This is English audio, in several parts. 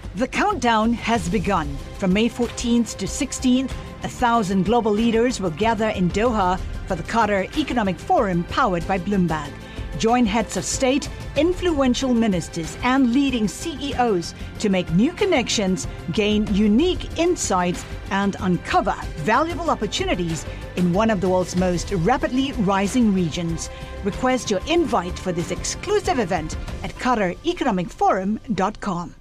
The countdown has begun. From May 14th to 16th, 1,000 global leaders will gather in Doha for the Qatar Economic Forum powered by Bloomberg. Join heads of state, influential ministers, and leading CEOs to make new connections, gain unique insights, and uncover valuable opportunities in one of the world's most rapidly rising regions. Request your invite for this exclusive event at QatarEconomicForum.com.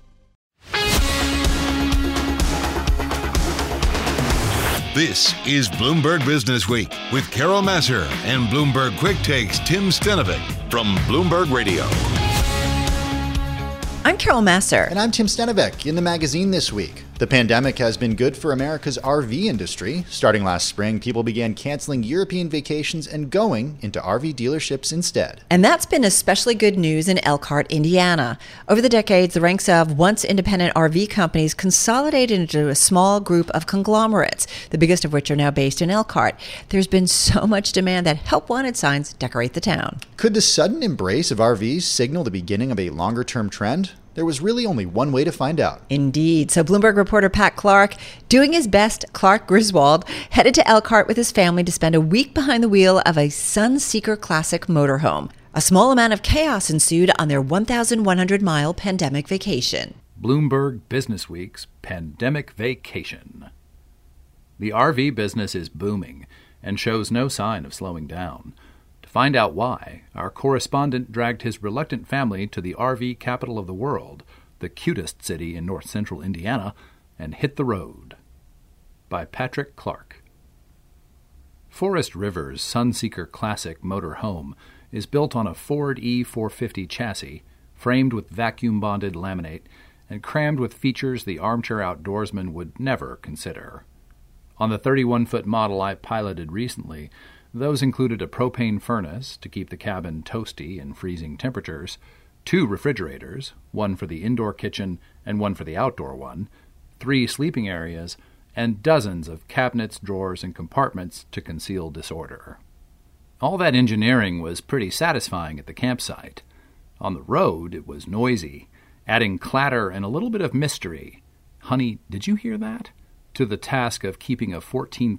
This is Bloomberg Business Week with Carol Massar and Bloomberg Quick Takes Tim Stenovec from Bloomberg Radio. I'm Carol Massar. And I'm Tim Stenovec. In the magazine this week, the pandemic has been good for America's RV industry. Starting last spring, people began canceling European vacations and going into RV dealerships instead. And that's been especially good news in Elkhart, Indiana. Over the decades, the ranks of once independent RV companies consolidated into a small group of conglomerates, the biggest of which are now based in Elkhart. There's been so much demand that help wanted signs decorate the town. Could the sudden embrace of RVs signal the beginning of a longer-term trend? There was really only one way to find out. Indeed. So Bloomberg reporter Pat Clark, doing his best, Clark Griswold, headed to Elkhart with his family to spend a week behind the wheel of a Sunseeker Classic motorhome. A small amount of chaos ensued on their 1,100-mile pandemic vacation. Bloomberg Business Week's Pandemic Vacation. The RV business is booming and shows no sign of slowing down. To find out why, our correspondent dragged his reluctant family to the RV capital of the world, the cutest city in north-central Indiana, and hit the road. By Patrick Clark. Forest River's Sunseeker Classic motor home is built on a Ford E450 chassis, framed with vacuum-bonded laminate, and crammed with features the armchair outdoorsman would never consider. On the 31-foot model I piloted recently, those included a propane furnace to keep the cabin toasty in freezing temperatures, 2 refrigerators, one for the indoor kitchen and one for the outdoor one, 3 sleeping areas, and dozens of cabinets, drawers, and compartments to conceal disorder. All that engineering was pretty satisfying at the campsite. On the road, it was noisy, adding clatter and a little bit of mystery. Honey, did you hear that? To the task of keeping a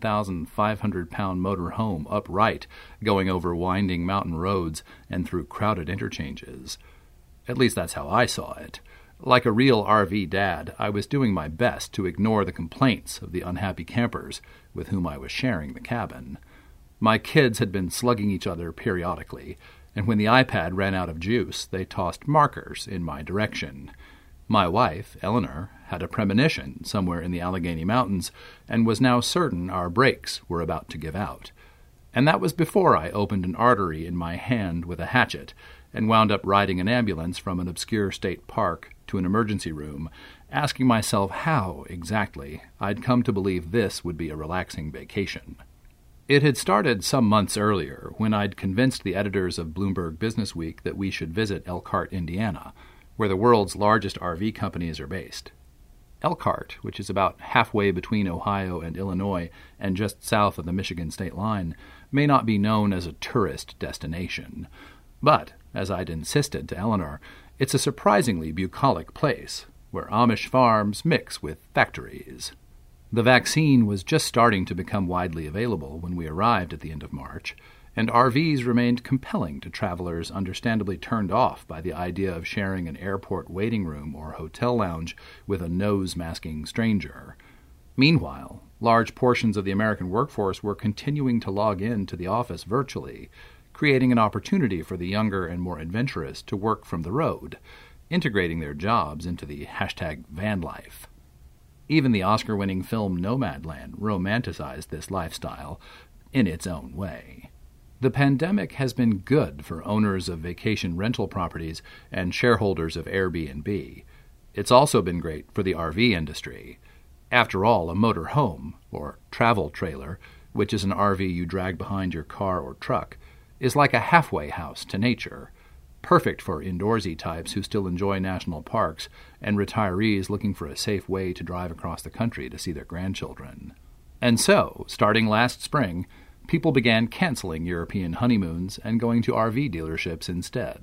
14,500-pound motor home upright, going over winding mountain roads and through crowded interchanges. At least that's how I saw it. Like a real RV dad, I was doing my best to ignore the complaints of the unhappy campers with whom I was sharing the cabin. My kids had been slugging each other periodically, and when the iPad ran out of juice, they tossed markers in my direction. My wife, Eleanor, had a premonition somewhere in the Allegheny Mountains and was now certain our brakes were about to give out. And that was before I opened an artery in my hand with a hatchet and wound up riding an ambulance from an obscure state park to an emergency room, asking myself how, exactly, I'd come to believe this would be a relaxing vacation. It had started some months earlier when I'd convinced the editors of Bloomberg Business Week that we should visit Elkhart, Indiana, where the world's largest RV companies are based. Elkhart, which is about halfway between Ohio and Illinois and just south of the Michigan state line, may not be known as a tourist destination. But, as I'd insisted to Eleanor, it's a surprisingly bucolic place, where Amish farms mix with factories. The vaccine was just starting to become widely available when we arrived at the end of March, and RVs remained compelling to travelers understandably turned off by the idea of sharing an airport waiting room or hotel lounge with a nose-masking stranger. Meanwhile, large portions of the American workforce were continuing to log in to the office virtually, creating an opportunity for the younger and more adventurous to work from the road, integrating their jobs into the #van life. Even the Oscar-winning film Nomadland romanticized this lifestyle in its own way. The pandemic has been good for owners of vacation rental properties and shareholders of Airbnb. It's also been great for the RV industry. After all, a motor home, or travel trailer, which is an RV you drag behind your car or truck, is like a halfway house to nature, perfect for indoorsy types who still enjoy national parks and retirees looking for a safe way to drive across the country to see their grandchildren. And so, starting last spring, people began canceling European honeymoons and going to RV dealerships instead.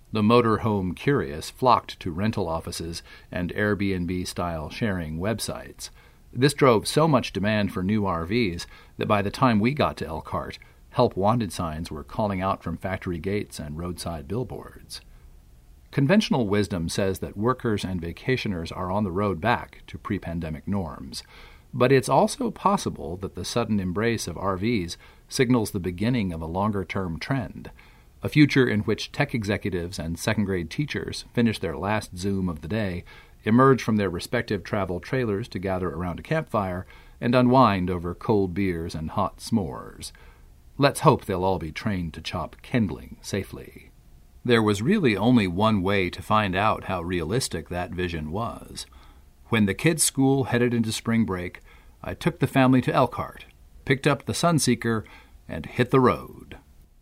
The motorhome curious flocked to rental offices and Airbnb-style sharing websites. This drove so much demand for new RVs that by the time we got to Elkhart, help wanted signs were calling out from factory gates and roadside billboards. Conventional wisdom says that workers and vacationers are on the road back to pre-pandemic norms. But it's also possible that the sudden embrace of RVs signals the beginning of a longer-term trend, a future in which tech executives and second-grade teachers finish their last Zoom of the day, emerge from their respective travel trailers to gather around a campfire, and unwind over cold beers and hot s'mores. Let's hope they'll all be trained to chop kindling safely. There was really only one way to find out how realistic that vision was. When the kids' school headed into spring break, I took the family to Elkhart, picked up the Sunseeker, and hit the road.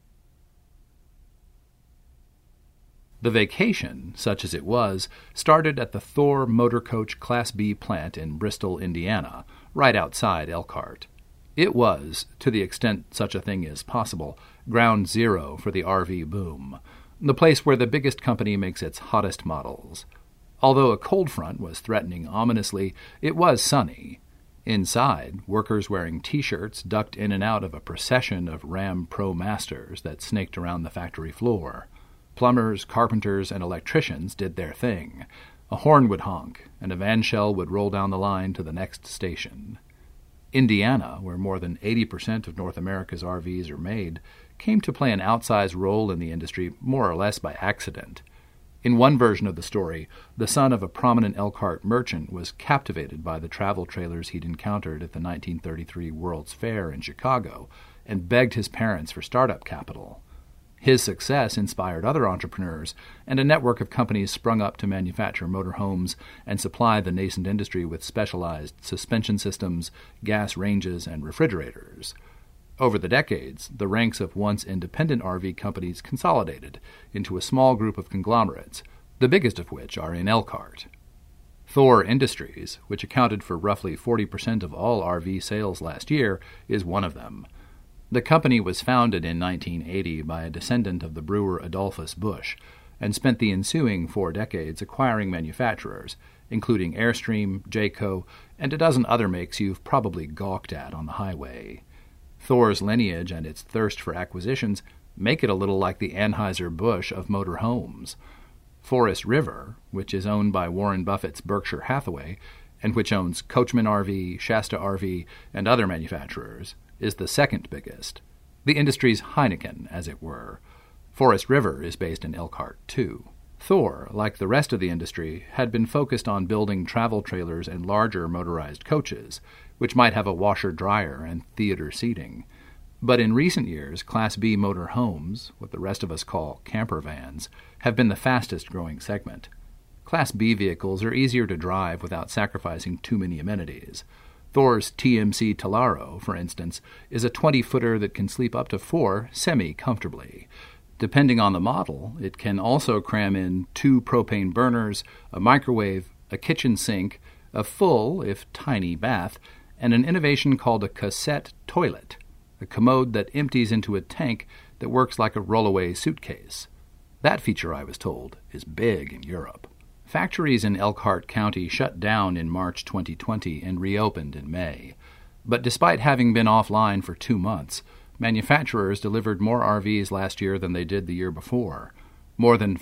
The vacation, such as it was, started at the Thor Motor Coach Class B plant in Bristol, Indiana, right outside Elkhart. It was, to the extent such a thing is possible, ground zero for the RV boom, the place where the biggest company makes its hottest models. Although a cold front was threatening ominously, it was sunny. Inside, workers wearing T-shirts ducked in and out of a procession of Ram Pro Masters that snaked around the factory floor. Plumbers, carpenters, and electricians did their thing. A horn would honk, and a van shell would roll down the line to the next station. Indiana, where more than 80% of North America's RVs are made, came to play an outsized role in the industry more or less by accident. In one version of the story, the son of a prominent Elkhart merchant was captivated by the travel trailers he'd encountered at the 1933 World's Fair in Chicago and begged his parents for startup capital. His success inspired other entrepreneurs, and a network of companies sprung up to manufacture motorhomes and supply the nascent industry with specialized suspension systems, gas ranges, and refrigerators. Over the decades, the ranks of once independent RV companies consolidated into a small group of conglomerates, the biggest of which are in Elkhart. Thor Industries, which accounted for roughly 40% of all RV sales last year, is one of them. The company was founded in 1980 by a descendant of the brewer Adolphus Busch, and spent the ensuing 4 decades acquiring manufacturers, including Airstream, Jayco, and a dozen other makes you've probably gawked at on the highway. Thor's lineage and its thirst for acquisitions make it a little like the Anheuser-Busch of motor homes. Forest River, which is owned by Warren Buffett's Berkshire Hathaway, and which owns Coachman RV, Shasta RV, and other manufacturers, is the second biggest. The industry's Heineken, as it were. Forest River is based in Elkhart, too. Thor, like the rest of the industry, had been focused on building travel trailers and larger motorized coaches, which might have a washer-dryer and theater seating. But in recent years, Class B motor homes, what the rest of us call camper vans, have been the fastest-growing segment. Class B vehicles are easier to drive without sacrificing too many amenities. Thor's TMC Talaro, for instance, is a 20-footer that can sleep up to 4 semi-comfortably. Depending on the model, it can also cram in 2 propane burners, a microwave, a kitchen sink, a full, if tiny, bath, and an innovation called a cassette toilet, a commode that empties into a tank that works like a rollaway suitcase. That feature, I was told, is big in Europe. Factories in Elkhart County shut down in March 2020 and reopened in May. But despite having been offline for 2 months, manufacturers delivered more RVs last year than they did the year before. More than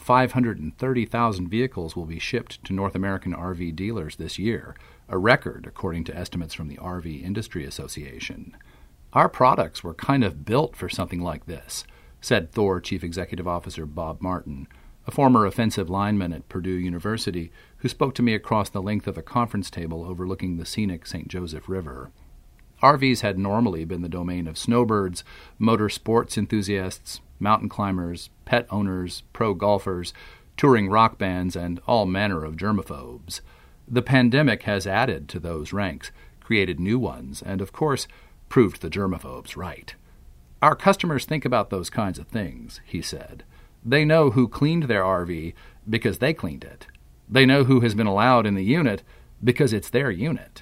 530,000 vehicles will be shipped to North American RV dealers this year, a record according to estimates from the RV Industry Association. Our products were kind of built for something like this, said Thor Chief Executive Officer Bob Martin, a former offensive lineman at Purdue University who spoke to me across the length of a conference table overlooking the scenic St. Joseph River. RVs had normally been the domain of snowbirds, motor sports enthusiasts, mountain climbers, pet owners, pro golfers, touring rock bands, and all manner of germaphobes. The pandemic has added to those ranks, created new ones, and, of course, proved the germaphobes right. Our customers think about those kinds of things, he said. They know who cleaned their RV because they cleaned it. They know who has been allowed in the unit because it's their unit.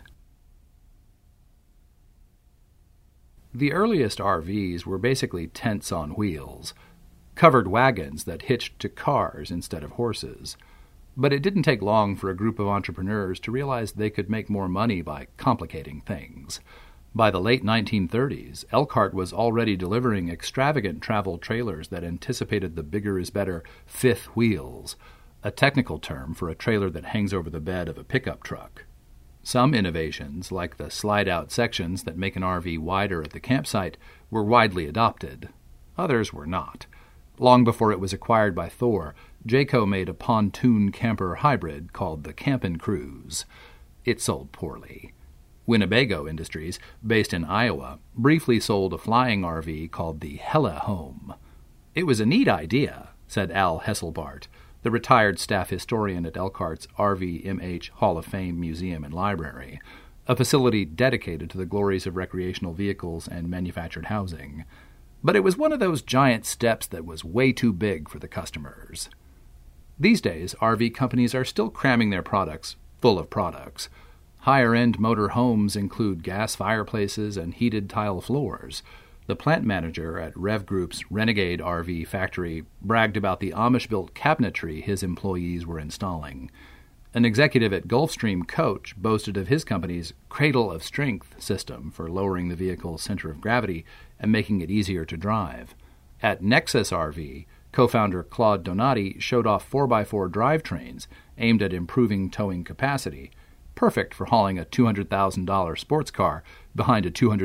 The earliest RVs were basically tents on wheels. covered wagons that hitched to cars instead of horses. But it didn't take long for a group of entrepreneurs to realize they could make more money by complicating things. By the late 1930s, Elkhart was already delivering extravagant travel trailers that anticipated the bigger is better fifth wheels, a technical term for a trailer that hangs over the bed of a pickup truck. Some innovations, like the slide-out sections that make an RV wider at the campsite, were widely adopted. Others were not. Long before it was acquired by Thor, Jayco made a pontoon camper hybrid called the Campin' Cruise. It sold poorly. Winnebago Industries, based in Iowa, briefly sold a flying RV called the Hella Home. It was a neat idea, said Al Hesselbart, the retired staff historian at Elkhart's RVMH Hall of Fame Museum and Library, a facility dedicated to the glories of recreational vehicles and manufactured housing. But it was one of those giant steps that was way too big for the customers. These days, RV companies are still cramming their products full of products. Higher-end motor homes include gas fireplaces and heated tile floors. The plant manager at Rev Group's Renegade RV factory bragged about the Amish-built cabinetry his employees were installing. An executive at Gulfstream Coach boasted of his company's Cradle of Strength system for lowering the vehicle's center of gravity and making it easier to drive. At Nexus RV, co-founder Claude Donati showed off 4x4 drivetrains aimed at improving towing capacity, perfect for hauling a $200,000 sports car behind a $200,000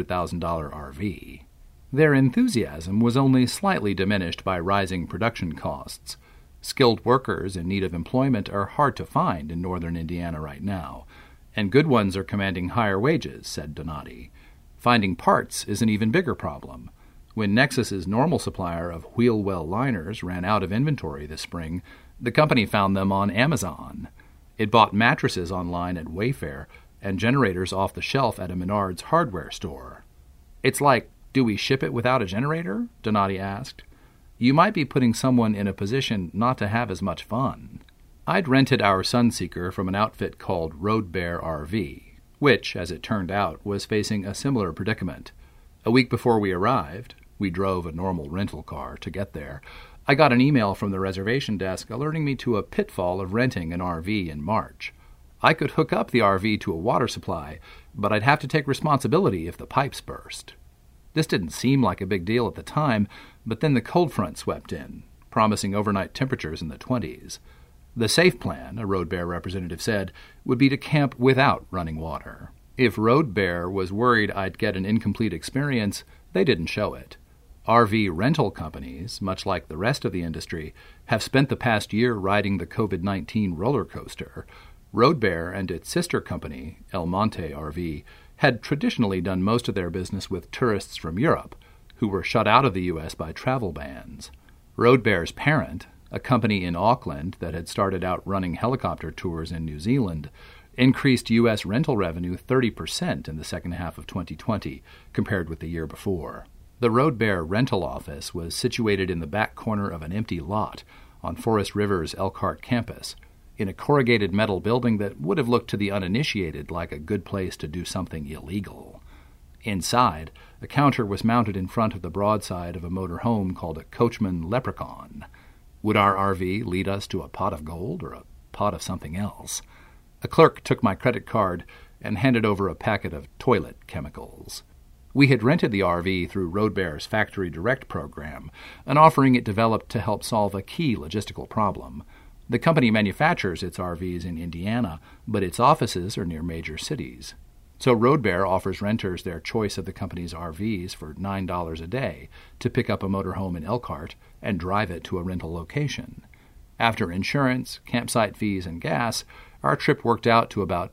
RV. Their enthusiasm was only slightly diminished by rising production costs. Skilled workers in need of employment are hard to find in northern Indiana right now, and good ones are commanding higher wages, said Donati. Finding parts is an even bigger problem. When Nexus's normal supplier of wheel well liners ran out of inventory this spring, the company found them on Amazon. It bought mattresses online at Wayfair and generators off the shelf at a Menards hardware store. It's like, do we ship it without a generator? Donati asked. You might be putting someone in a position not to have as much fun. I'd rented our Sunseeker from an outfit called Road Bear RV, which, as it turned out, was facing a similar predicament. A week before we arrived, we drove a normal rental car to get there, I got an email from the reservation desk alerting me to a pitfall of renting an RV in March. I could hook up the RV to a water supply, but I'd have to take responsibility if the pipes burst. This didn't seem like a big deal at the time, but then the cold front swept in, promising overnight temperatures in the 20s. The safe plan, a Road Bear representative said, would be to camp without running water. If Road Bear was worried I'd get an incomplete experience, they didn't show it. RV rental companies, much like the rest of the industry, have spent the past year riding the COVID-19 roller coaster. Road Bear and its sister company, El Monte RV, had traditionally done most of their business with tourists from Europe, who were shut out of the U.S. by travel bans. Road Bear's parent, a company in Auckland that had started out running helicopter tours in New Zealand, increased U.S. rental revenue 30% in the second half of 2020 compared with the year before. The Road Bear rental office was situated in the back corner of an empty lot on Forest River's Elkhart campus, in a corrugated metal building that would have looked to the uninitiated like a good place to do something illegal. Inside, a counter was mounted in front of the broadside of a motor home called a Coachman Leprechaun. Would our RV lead us to a pot of gold or a pot of something else? A clerk took my credit card and handed over a packet of toilet chemicals. We had rented the RV through Road Bear's Factory Direct program, an offering it developed to help solve a key logistical problem. The company manufactures its RVs in Indiana, but its offices are near major cities. So Road Bear offers renters their choice of the company's RVs for $9 a day to pick up a motorhome in Elkhart and drive it to a rental location. After insurance, campsite fees, and gas, our trip worked out to about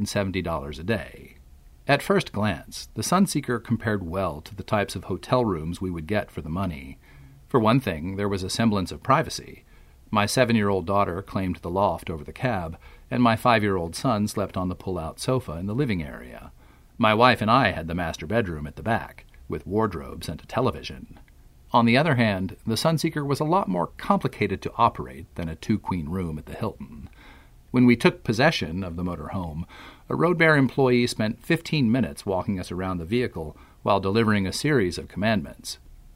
$170 a day. At first glance, the Sunseeker compared well to the types of hotel rooms we would get for the money. For one thing, there was a semblance of privacy. My 7-year-old daughter claimed the loft over the cab, and my 5-year-old son slept on the pull-out sofa in the living area. My wife and I had the master bedroom at the back, with wardrobes and a television. On the other hand, the Sunseeker was a lot more complicated to operate than a 2-queen room at the Hilton. When we took possession of the motor home, a Road Bear employee spent 15 minutes walking us around the vehicle while delivering a series of commandments.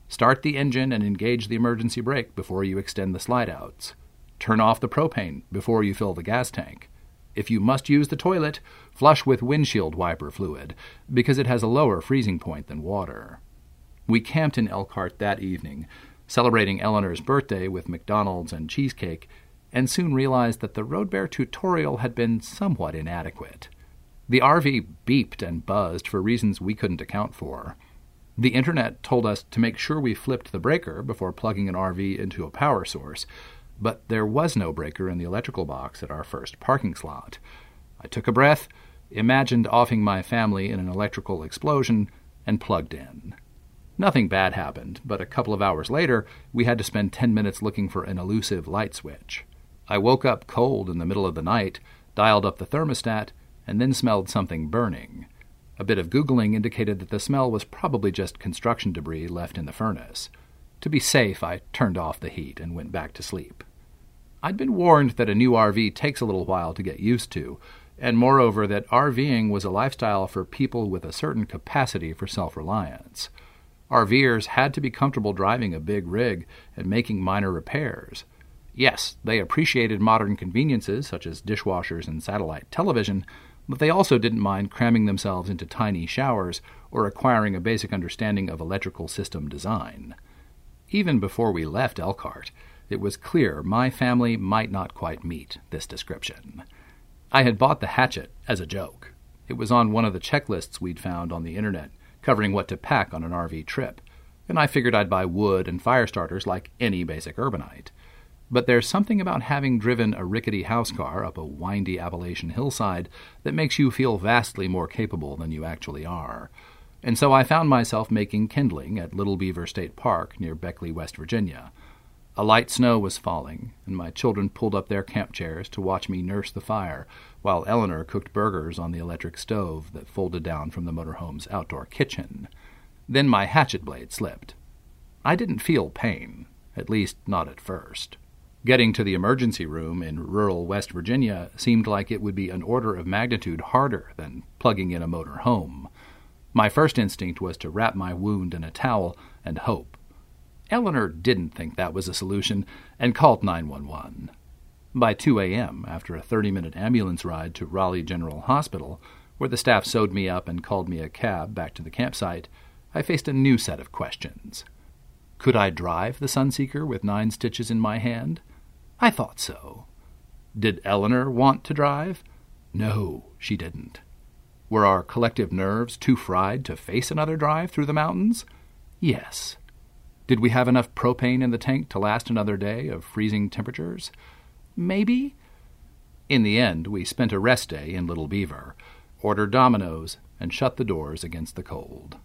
Start the engine and engage the emergency brake before you extend the slide-outs. Turn off the propane before you fill the gas tank. If you must use the toilet, flush with windshield wiper fluid, because it has a lower freezing point than water. We camped in Elkhart that evening, celebrating Eleanor's birthday with McDonald's and cheesecake, and soon realized that the Road Bear tutorial had been somewhat inadequate. The RV beeped and buzzed for reasons we couldn't account for. The internet told us to make sure we flipped the breaker before plugging an RV into a power source, but there was no breaker in the electrical box at our first parking slot. I took a breath, imagined offing my family in an electrical explosion, and plugged in. Nothing bad happened, but a couple of hours later, we had to spend 10 minutes looking for an elusive light switch. I woke up cold in the middle of the night, dialed up the thermostat, and then smelled something burning. A bit of Googling indicated that the smell was probably just construction debris left in the furnace. To be safe, I turned off the heat and went back to sleep. I'd been warned that a new RV takes a little while to get used to, and moreover that RVing was a lifestyle for people with a certain capacity for self-reliance. RVers had to be comfortable driving a big rig and making minor repairs. Yes, they appreciated modern conveniences such as dishwashers and satellite television, but they also didn't mind cramming themselves into tiny showers or acquiring a basic understanding of electrical system design. Even before we left Elkhart, it was clear my family might not quite meet this description. I had bought the hatchet as a joke. It was on one of the checklists we'd found on the internet covering what to pack on an RV trip, and I figured I'd buy wood and fire starters like any basic urbanite. But there's something about having driven a rickety house car up a windy Appalachian hillside that makes you feel vastly more capable than you actually are. And so I found myself making kindling at Little Beaver State Park near Beckley, West Virginia. A light snow was falling, and my children pulled up their camp chairs to watch me nurse the fire, while Eleanor cooked burgers on the electric stove that folded down from the motorhome's outdoor kitchen. Then my hatchet blade slipped. I didn't feel pain, at least not at first. Getting to the emergency room in rural West Virginia seemed like it would be an order of magnitude harder than plugging in a motor home. My first instinct was to wrap my wound in a towel and hope. Eleanor didn't think that was a solution and called 911. By 2 a.m., after a 30-minute ambulance ride to Raleigh General Hospital, where the staff sewed me up and called me a cab back to the campsite, I faced a new set of questions. Could I drive the Sunseeker with 9 stitches in my hand? I thought so. Did Eleanor want to drive? No, she didn't. Were our collective nerves too fried to face another drive through the mountains? Yes. Did we have enough propane in the tank to last another day of freezing temperatures? Maybe. In the end, we spent a rest day in Little Beaver, ordered Domino's, and shut the doors against the cold.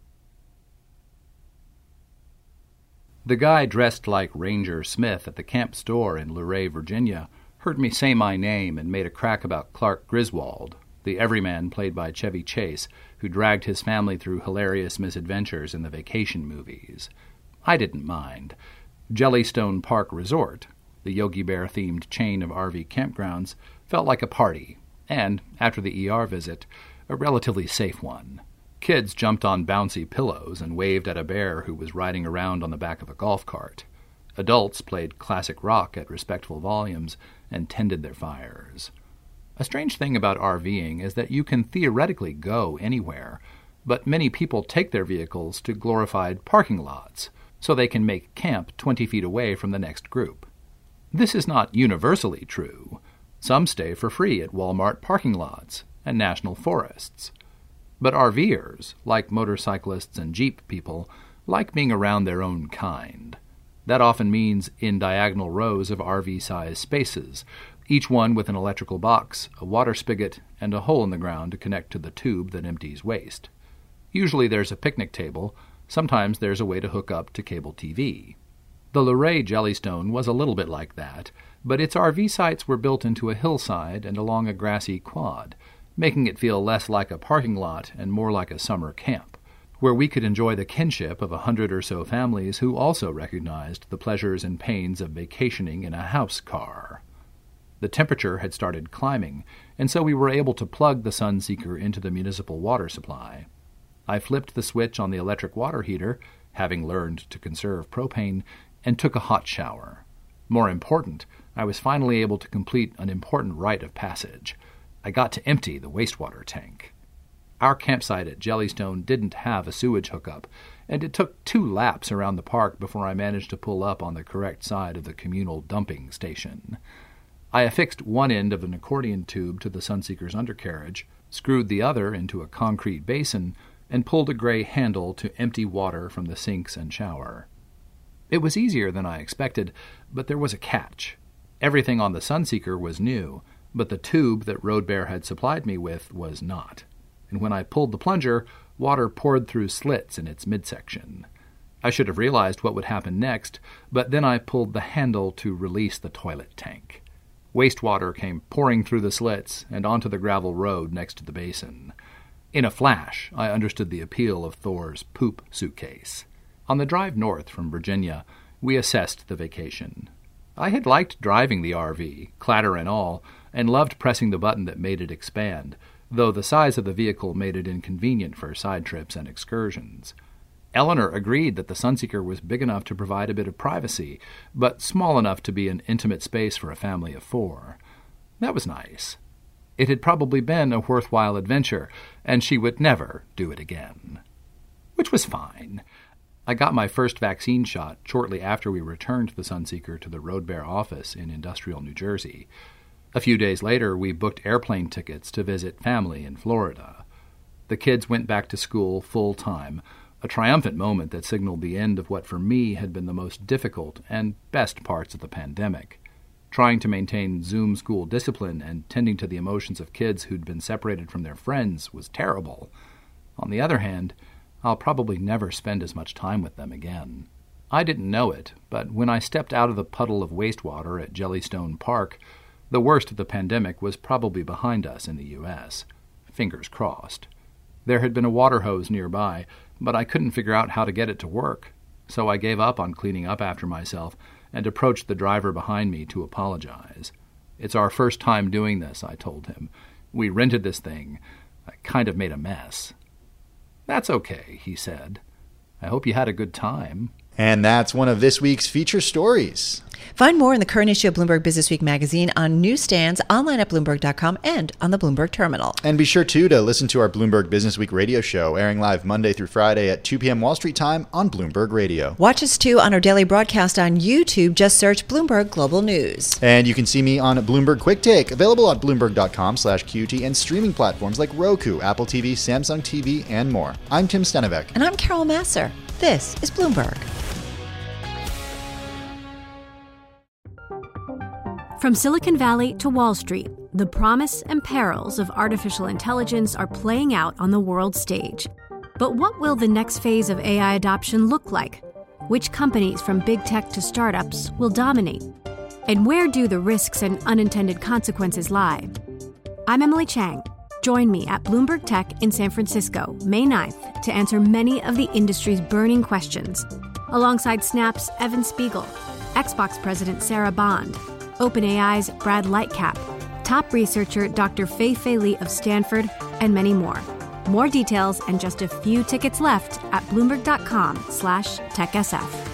The guy dressed like Ranger Smith at the camp store in Luray, Virginia, heard me say my name and made a crack about Clark Griswold, the everyman played by Chevy Chase, who dragged his family through hilarious misadventures in the vacation movies. I didn't mind. Jellystone Park Resort, the Yogi Bear-themed chain of RV campgrounds, felt like a party, and, after the ER visit, a relatively safe one. Kids jumped on bouncy pillows and waved at a bear who was riding around on the back of a golf cart. Adults played classic rock at respectful volumes and tended their fires. A strange thing about RVing is that you can theoretically go anywhere, but many people take their vehicles to glorified parking lots, so they can make camp 20 feet away from the next group. This is not universally true. Some stay for free at Walmart parking lots and national forests. But RVers, like motorcyclists and Jeep people, like being around their own kind. That often means in diagonal rows of RV-sized spaces, each one with an electrical box, a water spigot, and a hole in the ground to connect to the tube that empties waste. Usually there's a picnic table. Sometimes there's a way to hook up to cable TV. The Luray Jellystone was a little bit like that, but its RV sites were built into a hillside and along a grassy quad, making it feel less like a parking lot and more like a summer camp, where we could enjoy the kinship of 100 or so families who also recognized the pleasures and pains of vacationing in a house car. The temperature had started climbing, and so we were able to plug the Sunseeker into the municipal water supply. I flipped the switch on the electric water heater, having learned to conserve propane, and took a hot shower. More important, I was finally able to complete an important rite of passage. I got to empty the wastewater tank. Our campsite at Jellystone didn't have a sewage hookup, and it took 2 laps around the park before I managed to pull up on the correct side of the communal dumping station. I affixed one end of an accordion tube to the Sunseeker's undercarriage, screwed the other into a concrete basin, and pulled a gray handle to empty water from the sinks and shower. It was easier than I expected, but there was a catch. Everything on the Sunseeker was new, but the tube that Road Bear had supplied me with was not. And when I pulled the plunger, water poured through slits in its midsection. I should have realized what would happen next, but then I pulled the handle to release the toilet tank. Wastewater came pouring through the slits and onto the gravel road next to the basin. In a flash, I understood the appeal of Thor's poop suitcase. On the drive north from Virginia, we assessed the vacation. I had liked driving the RV, clatter and all, and loved pressing the button that made it expand, though the size of the vehicle made it inconvenient for side trips and excursions. Eleanor agreed that the Sunseeker was big enough to provide a bit of privacy, but small enough to be an intimate space for a family of 4. That was nice. It had probably been a worthwhile adventure, and she would never do it again. Which was fine. I got my first vaccine shot shortly after we returned the Sunseeker to the Road Bear office in Industrial, New Jersey. A few days later, we booked airplane tickets to visit family in Florida. The kids went back to school full-time, a triumphant moment that signaled the end of what for me had been the most difficult and best parts of the pandemic. Trying to maintain Zoom school discipline and tending to the emotions of kids who'd been separated from their friends was terrible. On the other hand, I'll probably never spend as much time with them again. I didn't know it, but when I stepped out of the puddle of wastewater at Jellystone Park, the worst of the pandemic was probably behind us in the U.S. Fingers crossed. There had been a water hose nearby, but I couldn't figure out how to get it to work, so I gave up on cleaning up after myself and approached the driver behind me to apologize. "It's our first time doing this," I told him. "We rented this thing. I kind of made a mess." "That's okay," he said. "I hope you had a good time." And that's one of this week's feature stories. Find more in the current issue of Bloomberg Businessweek magazine on newsstands, online at Bloomberg.com, and on the Bloomberg Terminal. And be sure, too, to listen to our Bloomberg Businessweek radio show, airing live Monday through Friday at 2 p.m. Wall Street time on Bloomberg Radio. Watch us, too, on our daily broadcast on YouTube. Just search Bloomberg Global News. And you can see me on Bloomberg Quick Take, available at Bloomberg.com/QT and streaming platforms like Roku, Apple TV, Samsung TV, and more. I'm Tim Stenovec. And I'm Carol Masser. This is Bloomberg. From Silicon Valley to Wall Street, the promise and perils of artificial intelligence are playing out on the world stage. But what will the next phase of AI adoption look like? Which companies, from big tech to startups, will dominate? And where do the risks and unintended consequences lie? I'm Emily Chang. Join me at Bloomberg Tech in San Francisco, May 9th, to answer many of the industry's burning questions, alongside Snap's Evan Spiegel, Xbox President Sarah Bond, OpenAI's Brad Lightcap, top researcher Dr. Fei Li of Stanford, and many more. More details and just a few tickets left at Bloomberg.com/TechSF.